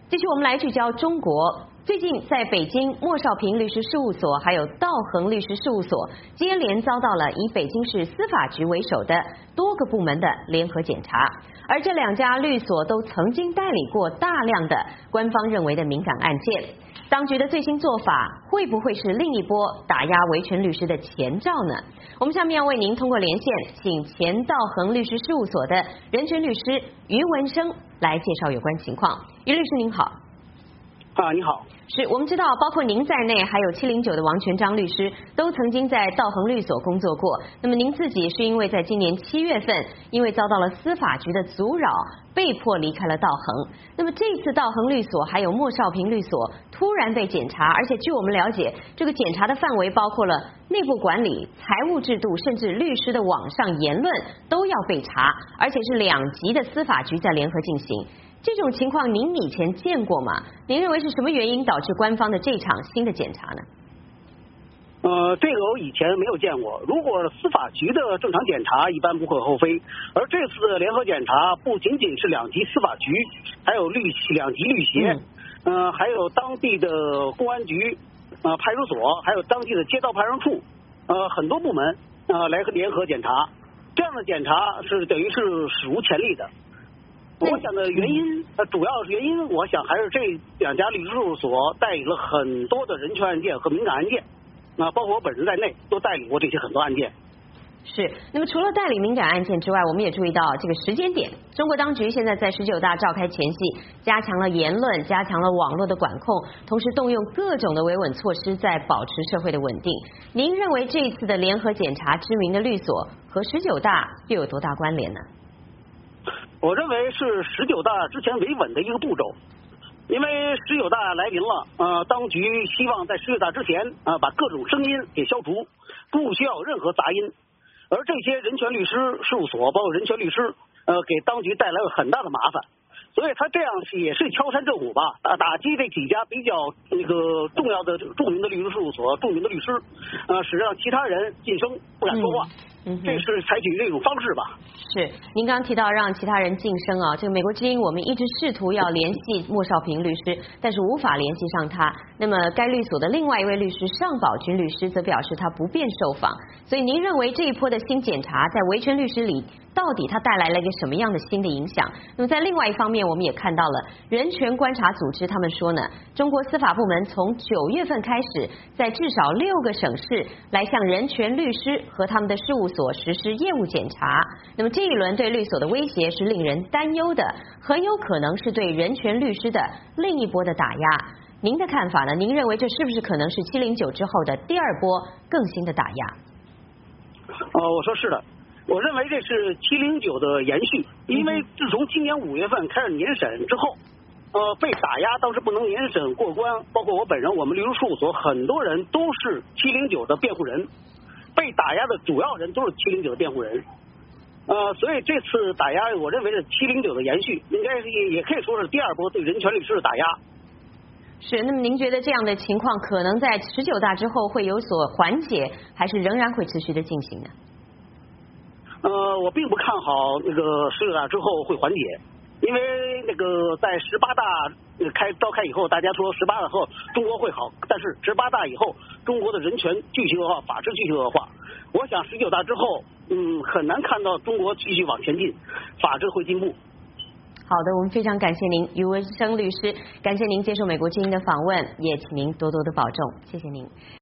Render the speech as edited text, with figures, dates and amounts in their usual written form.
继续我们来聚焦中国。最近在北京莫少平律师事务所还有道恒律师事务所接连遭到了以北京市司法局为首的多个部门的联合检查，而这两家律所都曾经代理过大量的官方认为的敏感案件。当局的最新做法会不会是另一波打压维权律师的前兆呢？我们下面要为您通过连线，请前道恒律师事务所的人权律师于文生来介绍有关情况。于律师您好。 你好。 是我们知道，包括您在内，还有709的王全璋律师都曾经在道恒律所工作过。那么您自己是因为在今年7月份，因为遭到了司法局的阻扰，被迫离开了道恒。那么这次道恒律所还有莫少平律所突然被检查，而且据我们了解，这个检查的范围包括了内部管理、财务制度，甚至律师的网上言论都要被查，而且是2级的司法局在联合进行。这种情况您以前见过吗？您认为是什么原因导致官方的这场新的检查呢？ 这个我以前没有见过。如果司法局的正常检查，一般不可厚非。而这次的联合检查不仅仅是2级司法局，还有2级律协，还有当地的公安局、派出所，还有当地的街道派出处，很多部门来联合检查。这样的检查是等于是史无前例的。我想的原因，主要原因，我想还是这2家律师事务所代理了很多的人权案件和敏感案件，包括我本人在内，都代理过这些很多案件。 是，那么除了代理敏感案件之外，我们也注意到这个时间点，中国当局现在在19大召开前夕，加强了言论，加强了网络的管控，同时动用各种的维稳措施，在保持社会的稳定。您认为这一次的联合检查知名的律所和19大又有多大关联呢？ 我认为是19大之前维稳的一个步骤，因为19大来临了，当局希望在19大之前把各种声音给消除，不需要有任何杂音。而这些人权律师事务所，包括人权律师，给当局带来了很大的麻烦。所以他这样也是敲山震虎吧，打击这几家比较重要的著名的律师事务所、著名的律师，使让其他人噤声不敢说话。这是采取这种方式吧。 是，您刚刚提到让其他人晋升啊，这个美国之音我们一直试图要联系莫少平律师，但是无法联系上他。那么该律所的另外一位律师尚宝军律师则表示他不便受访。所以您认为这一波的新检查在维权律师里到底它带来了一个什么样的新的影响？那么在另外一方面，我们也看到了人权观察组织他们说呢，中国司法部门从9月份开始，在至少6个省市来向人权律师和他们的事务所实施业务检查。那么这一轮对律所的威胁是令人担忧的，很有可能是对人权律师的另一波的打压。您的看法呢？您认为这是不是可能是709之后的第2波更新的打压？ 我说是的。我认为这是709的延续，因为自从今年5月份开始年审之后，被打压，当时不能年审过关，包括我本人，我们律师事务所很多人都是709的辩护人，被打压的主要人都是709的辩护人，所以这次打压，我认为是709的延续，应该是也可以说是第2波对人权律师的打压。 是，那么您觉得这样的情况可能在19大之后会有所缓解，还是仍然会持续的进行呢？ 我并不看好19大之后会缓解，因为在18大召开以后，大家说18大后中国会好，但是18大以后中国的人权继续恶化，法治继续恶化。我想19大之后，很难看到中国继续往前进，法治会进步。 好的，我们非常感谢您，于文生律师，感谢您接受美国之音的访问，也请您多多的保重，谢谢您。